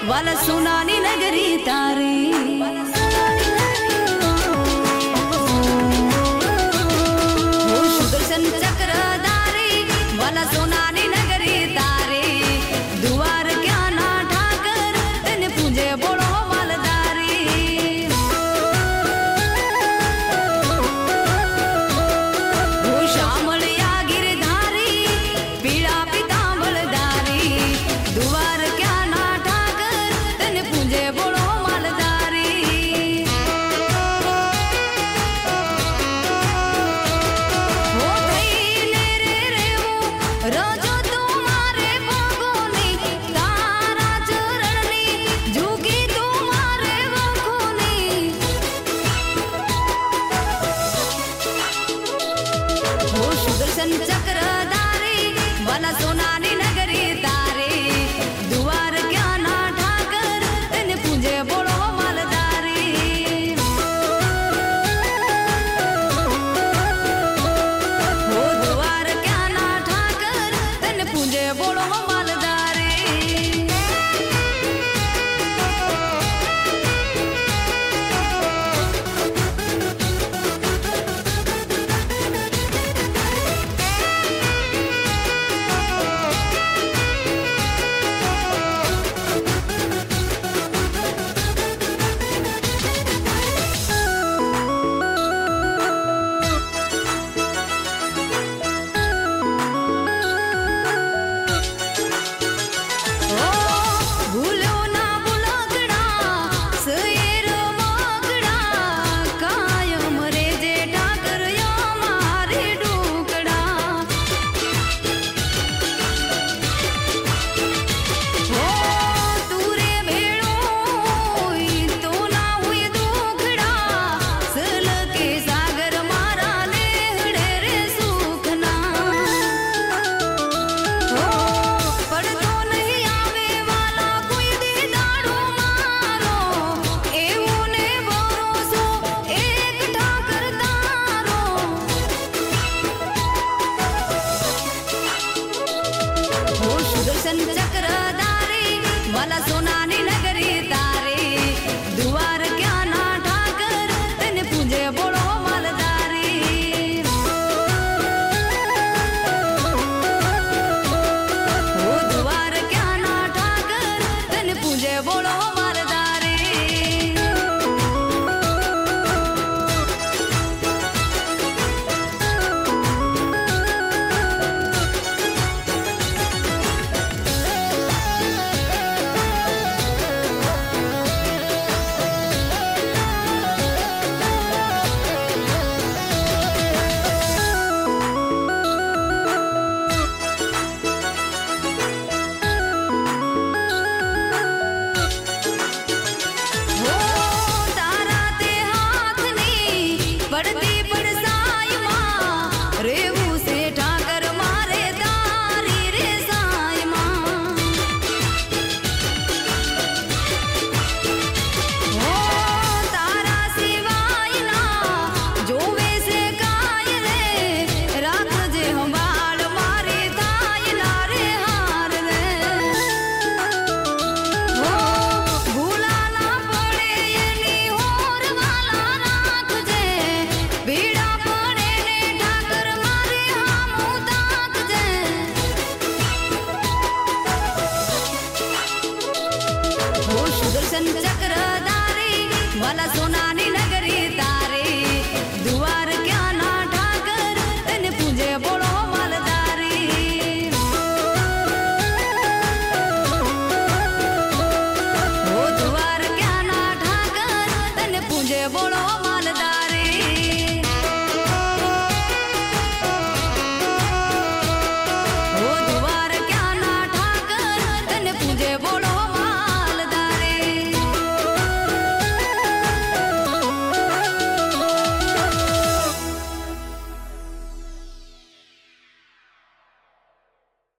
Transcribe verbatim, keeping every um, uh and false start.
वाला सुनानी नगरी तारी वो सुदर्शन चक्रधारी वाला सुनानी नगरी तारी दुआर क्या ना ठाकर तेने पूजे बोलो मालदारी वो श्यामलिया गिरधारी पीड़ा पीतांबरधारी दुआर क्या ना ठाकर तेने पूजे बोलो मालदारी वो थईने रे रेवो रोजो तुम्हारे भगोनी तारा चरणनी झुकी तुम्हारे वखोनी वो सुदर्शन चक्रधारी वाला सोनानी नगरी तारी दुआर क्या ना ठाकर तेने पूजे बोलो मालदारी वो दुआर क्या ना ठाकर तेने पूजे बोलो मालदारी ओ भूलो ना भुलकड़ा सैर मकड़ा कायम रे जे ठाकर यो मारे डूकड़ा ओ तूरे भेड़ो तो ना हुई दुखड़ा सल के सागर मारा लेहड़े रे सुखना ओ पड़तो नहीं आवे वाला कोई दीदारो मारो एवो ने भरोसो एक ठाकर तारो वो सुदर्शन चक्रधारी वाला सोनानी नगरी तारी दुआर क्या ना ठाकर तेने पूजे बोलो मालदारी वो दुआर क्या ना ठाकर तेने पूजे बोलो मालदारी वो तारा ते हाथनी पड़ती पड़साई मां रेवू से ठाकर मारे तारी रे साई मां वो तारा सिवाय ना जोवे से काय रे राख जे हमार मारे ताय लारे हार रे वो भूला ना पड़े एनी होर वाला राख जे बीड़ा पड़े ने ठाकर मारे हामू ताक जे वो सुदर्शन चक्रधारी वाला सोनानी नगरी तारी दुआर